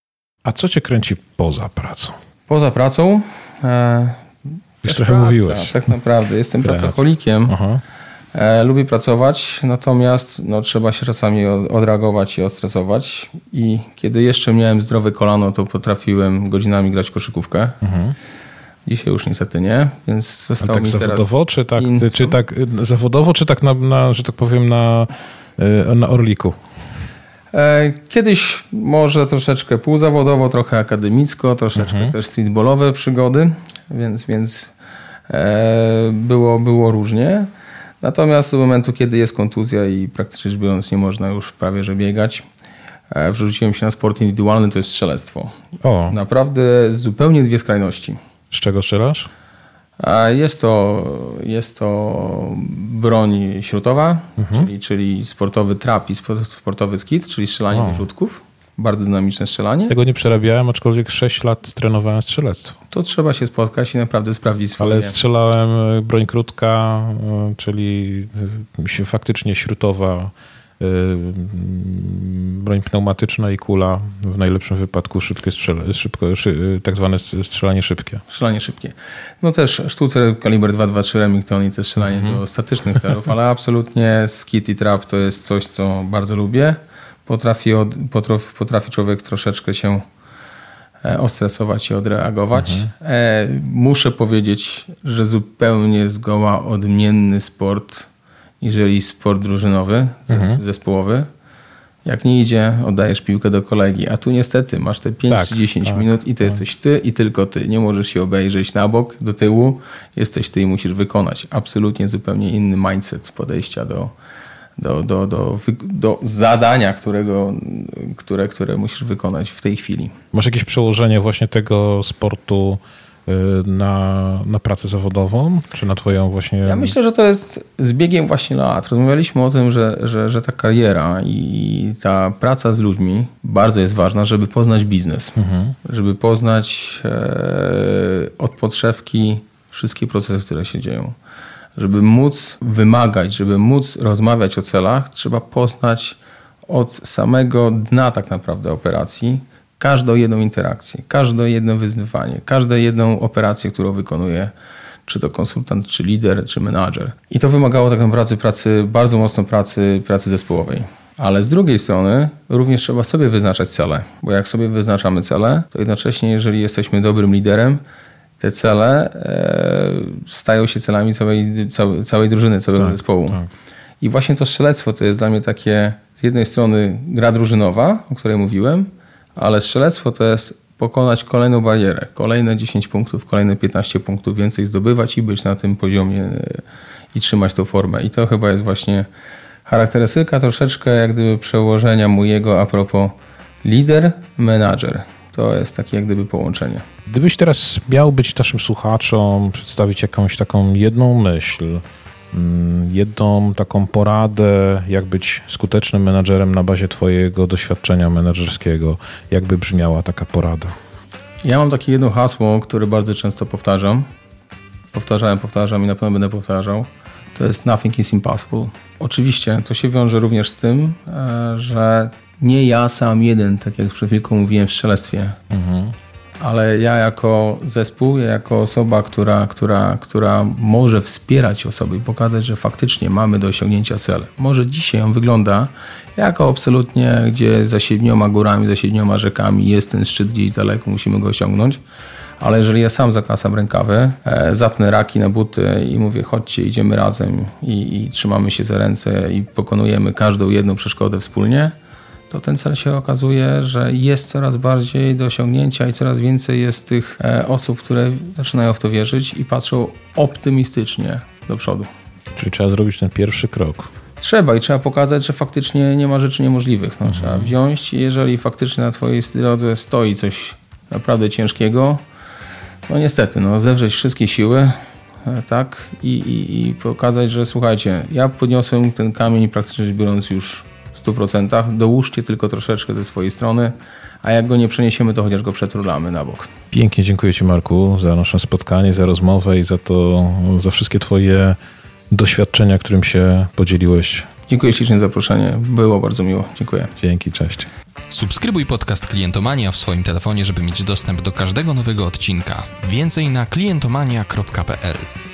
A co cię kręci poza pracą? Poza pracą e, już trochę praca, mówiłeś. Tak naprawdę. Jestem Praca. pracocholikiem. E, lubię pracować, natomiast no, trzeba się czasami odreagować i odstresować. I kiedy jeszcze miałem zdrowe kolano, to potrafiłem godzinami grać w koszykówkę. Mhm. Dzisiaj już niestety nie, więc zostało tak mi teraz... zawodowo, czy tak, czy tak zawodowo, czy tak na, na że tak powiem, na, na Orliku? Kiedyś może troszeczkę półzawodowo, trochę akademicko, troszeczkę mhm. też streetballowe przygody, więc, więc e, było, było różnie. Natomiast do momentu, kiedy jest kontuzja i praktycznie rzecz biorąc nie można już prawie że biegać, e, wrzuciłem się na sport indywidualny, to jest strzelectwo. O. Naprawdę zupełnie dwie skrajności. Z czego strzelasz? Jest to, jest to broń śrutowa, mhm. czyli, czyli sportowy trap i sportowy skit, czyli strzelanie do rzutków. Bardzo dynamiczne strzelanie. Tego nie przerabiałem, aczkolwiek sześć lat trenowałem strzelectwo. To trzeba się spotkać i naprawdę sprawdzić swoje. Ale strzelałem broń krótka, czyli faktycznie śrutowa, broń pneumatyczna i kula, w najlepszym wypadku szybkie strzela, szybko, szy, tak zwane strzelanie szybkie. Strzelanie szybkie. No też sztucer kaliber dwa dwa trzy Remington i też strzelanie mhm. do statycznych celów, ale absolutnie skit i trap to jest coś, co bardzo lubię. Potrafi, od, potrafi, potrafi człowiek troszeczkę się ostresować i odreagować. Mhm. E, muszę powiedzieć, że zupełnie zgoła odmienny sport, jeżeli sport drużynowy, mhm. zespołowy. Jak nie idzie, oddajesz piłkę do kolegi. A tu niestety masz te pięć czy dziesięć tak, minut i to tak. jesteś ty i tylko ty. Nie możesz się obejrzeć na bok, do tyłu. Jesteś ty i musisz wykonać. Absolutnie zupełnie inny mindset podejścia do, do, do, do, do zadania, którego, które, które musisz wykonać w tej chwili. Masz jakieś przełożenie właśnie tego sportu na, na pracę zawodową, czy na twoją właśnie... Ja myślę, że to jest z biegiem właśnie lat. Rozmawialiśmy o tym, że, że, że ta kariera i ta praca z ludźmi bardzo jest ważna, żeby poznać biznes, mhm. żeby poznać e, od podszewki wszystkie procesy, które się dzieją. Żeby móc wymagać, żeby móc rozmawiać o celach, trzeba poznać od samego dna tak naprawdę operacji każdą jedną interakcję, każde jedno wyzwanie, każdą jedną operację, którą wykonuje czy to konsultant, czy lider, czy menadżer. I to wymagało tak naprawdę pracy, bardzo mocno pracy, pracy zespołowej. Ale z drugiej strony również trzeba sobie wyznaczać cele, bo jak sobie wyznaczamy cele, to jednocześnie jeżeli jesteśmy dobrym liderem, te cele e, stają się celami całej, całej, całej drużyny, całego tak, zespołu. Tak. I właśnie to strzelectwo to jest dla mnie takie z jednej strony gra drużynowa, o której mówiłem, ale strzelectwo to jest pokonać kolejną barierę, kolejne dziesięć punktów, kolejne piętnaście punktów więcej zdobywać i być na tym poziomie i trzymać tą formę. I to chyba jest właśnie charakterystyka troszeczkę jak gdyby przełożenia mojego a propos lider, menadżer. To jest takie jak gdyby połączenie. Gdybyś teraz miał być naszym słuchaczom, przedstawić jakąś taką jedną myśl, jedną taką poradę, jak być skutecznym menadżerem na bazie twojego doświadczenia menedżerskiego. Jakby brzmiała taka porada? Ja mam takie jedno hasło, które bardzo często powtarzam. Powtarzałem, powtarzam i na pewno będę powtarzał. To jest nothing is impossible. Oczywiście to się wiąże również z tym, że nie ja sam jeden, tak jak przed chwilką mówiłem w strzelectwie, mhm. ale ja jako zespół, ja jako osoba, która, która, która może wspierać osoby i pokazać, że faktycznie mamy do osiągnięcia cel. Może dzisiaj on wygląda jako absolutnie, gdzie za siedmioma górami, za siedmioma rzekami jest ten szczyt gdzieś daleko, musimy go osiągnąć. Ale jeżeli ja sam zakasam rękawy, e, zapnę raki na buty i mówię, chodźcie, idziemy razem i, i trzymamy się za ręce i pokonujemy każdą jedną przeszkodę wspólnie, to ten cel się okazuje, że jest coraz bardziej do osiągnięcia i coraz więcej jest tych e, osób, które zaczynają w to wierzyć i patrzą optymistycznie do przodu. Czyli trzeba zrobić ten pierwszy krok. Trzeba i trzeba pokazać, że faktycznie nie ma rzeczy niemożliwych. No, mhm. Trzeba wziąć, jeżeli faktycznie na twojej drodze stoi coś naprawdę ciężkiego, no niestety, no, zewrzeć wszystkie siły, tak, i, i, i pokazać, że słuchajcie, ja podniosłem ten kamień praktycznie rzecz biorąc już w stu procentach, dołóżcie tylko troszeczkę ze swojej strony, a jak go nie przeniesiemy, to chociaż go przeturlamy na bok. Pięknie dziękuję ci, Marku, za nasze spotkanie, za rozmowę i za to, za wszystkie twoje doświadczenia, którym się podzieliłeś. Dziękuję ślicznie za zaproszenie, było bardzo miło, dziękuję. Dzięki, cześć. Subskrybuj podcast Klientomania w swoim telefonie, żeby mieć dostęp do każdego nowego odcinka. Więcej na klientomania kropka p l.